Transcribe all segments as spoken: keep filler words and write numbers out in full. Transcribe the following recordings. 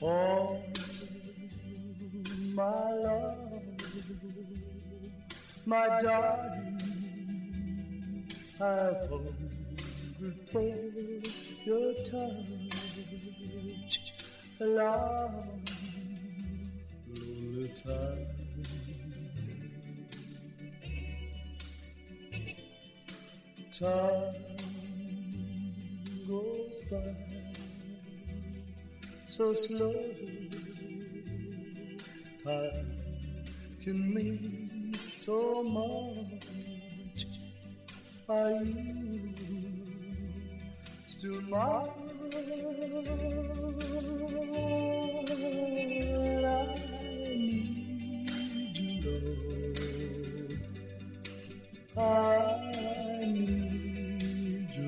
Oh, my love, my darling, I've hungered for your touch a long, lonely time. Time goes by so slowly. Time can mean so much. Are you still mine? I need you, Lord. I need you,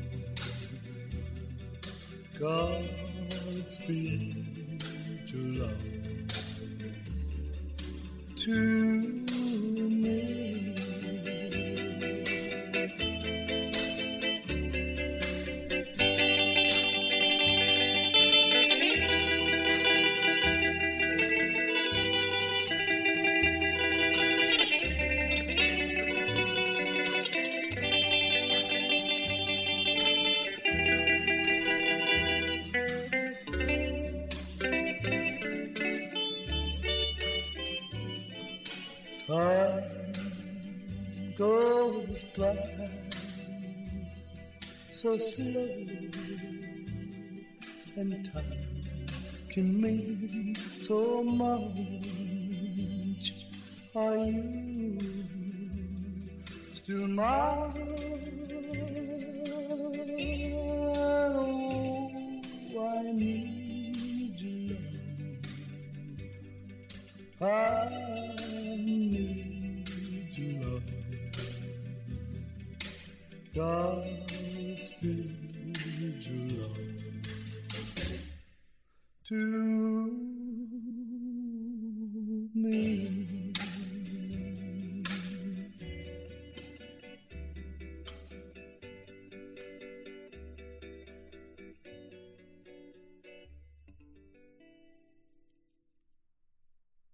Lord. Godspeed your love to me. Time goes by so slowly, and time can mean so much. Are you still mine? Oh, I need you, love. I need you, love. Godspeed your love to